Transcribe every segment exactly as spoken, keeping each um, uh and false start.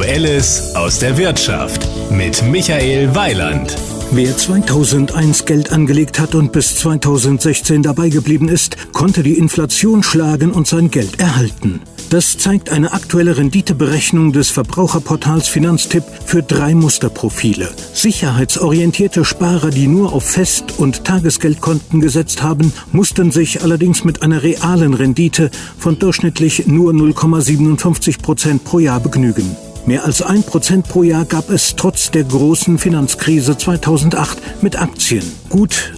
Aktuelles aus der Wirtschaft mit Michael Weiland. Wer zweitausendeins Geld angelegt hat und bis zweitausendsechzehn dabei geblieben ist, konnte die Inflation schlagen und sein Geld erhalten. Das zeigt eine aktuelle Renditeberechnung des Verbraucherportals Finanztipp für drei Musterprofile. Sicherheitsorientierte Sparer, die nur auf Fest- und Tagesgeldkonten gesetzt haben, mussten sich allerdings mit einer realen Rendite von durchschnittlich nur null Komma siebenundfünfzig Prozent pro Jahr begnügen. Mehr als ein Prozent pro Jahr gab es trotz der großen Finanzkrise zweitausendacht mit Aktien. Gut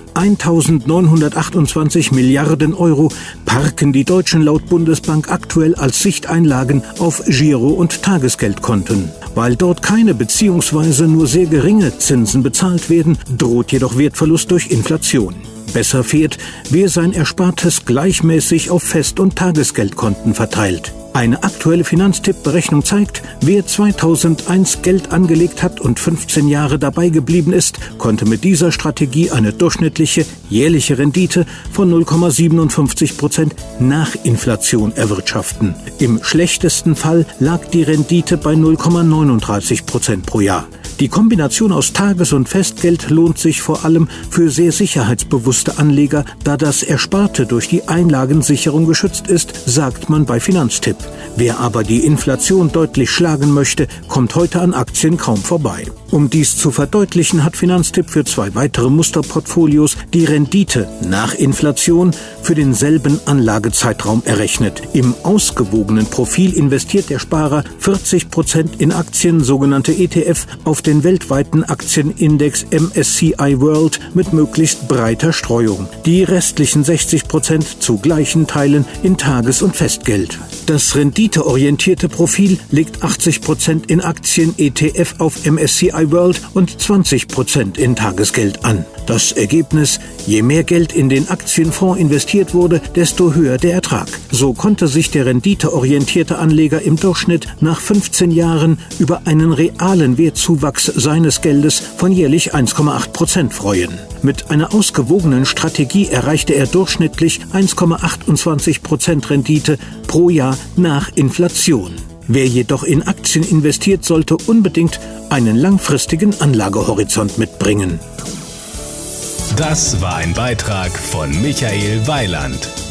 eintausendneunhundertachtundzwanzig Milliarden Euro parken die Deutschen laut Bundesbank aktuell als Sichteinlagen auf Giro- und Tagesgeldkonten. Weil dort keine bzw. nur sehr geringe Zinsen bezahlt werden, droht jedoch Wertverlust durch Inflation. Besser fährt, wer sein Erspartes gleichmäßig auf Fest- und Tagesgeldkonten verteilt. Eine aktuelle Finanztipp-Berechnung zeigt, wer zweitausendeins Geld angelegt hat und fünfzehn Jahre dabei geblieben ist, konnte mit dieser Strategie eine durchschnittliche jährliche Rendite von null Komma siebenundfünfzig Prozent nach Inflation erwirtschaften. Im schlechtesten Fall lag die Rendite bei null Komma neununddreißig Prozent pro Jahr. Die Kombination aus Tages- und Festgeld lohnt sich vor allem für sehr sicherheitsbewusste Anleger, da das Ersparte durch die Einlagensicherung geschützt ist, sagt man bei Finanztipp. Wer aber die Inflation deutlich schlagen möchte, kommt heute an Aktien kaum vorbei. Um dies zu verdeutlichen, hat Finanztipp für zwei weitere Musterportfolios die Rendite nach Inflation für denselben Anlagezeitraum errechnet. Im ausgewogenen Profil investiert der Sparer vierzig Prozent in Aktien, sogenannte E T F, auf den weltweiten Aktienindex M S C I World mit möglichst breiter Streuung. Die restlichen sechzig Prozent zu gleichen Teilen in Tages- und Festgeld. Das renditeorientierte Profil legt achtzig Prozent in Aktien E T F auf M S C I World und zwanzig Prozent in Tagesgeld an. Das Ergebnis: Je mehr Geld in den Aktienfonds investiert wurde, desto höher der Ertrag. So konnte sich der renditeorientierte Anleger im Durchschnitt nach fünfzehn Jahren über einen realen Wertzuwachs seines Geldes von jährlich eins Komma acht Prozent freuen. Mit einer ausgewogenen Strategie erreichte er durchschnittlich eins Komma achtundzwanzig Prozent Rendite pro Jahr nach Inflation. Wer jedoch in Aktien investiert, sollte unbedingt einen langfristigen Anlagehorizont mitbringen. Das war ein Beitrag von Michael Weiland.